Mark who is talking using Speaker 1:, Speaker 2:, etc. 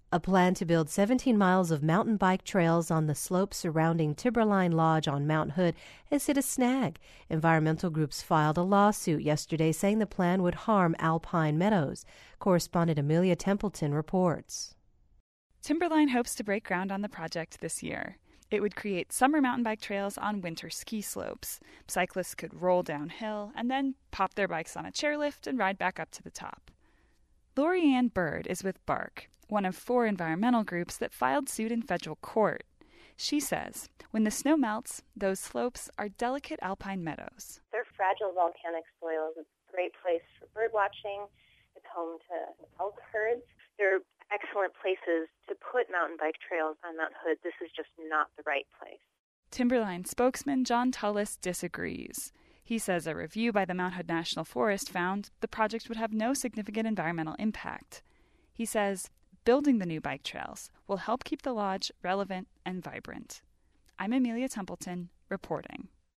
Speaker 1: A plan to build 17 miles of mountain bike trails on the slopes surrounding Timberline Lodge on Mount Hood has hit a snag. Environmental groups filed a lawsuit yesterday saying the plan would harm alpine meadows. Correspondent Amelia Templeton reports.
Speaker 2: Timberline hopes to break ground on the project this year. It would create summer mountain bike trails on winter ski slopes. Cyclists could roll downhill and then pop their bikes on a chairlift and ride back up to the top. Lori Ann Bird is with BARC, one of 4 environmental groups that filed suit in federal court. She says, when the snow melts, those slopes are delicate alpine meadows.
Speaker 3: They're fragile volcanic soils. It's a great place for bird watching. It's home to elk herds. They're excellent places to put mountain bike trails on Mount Hood. This is just not the right place.
Speaker 2: Timberline spokesman John Tullis disagrees. He says a review by the Mount Hood National Forest found the project would have no significant environmental impact. He says building the new bike trails will help keep the lodge relevant and vibrant. I'm Amelia Templeton, reporting.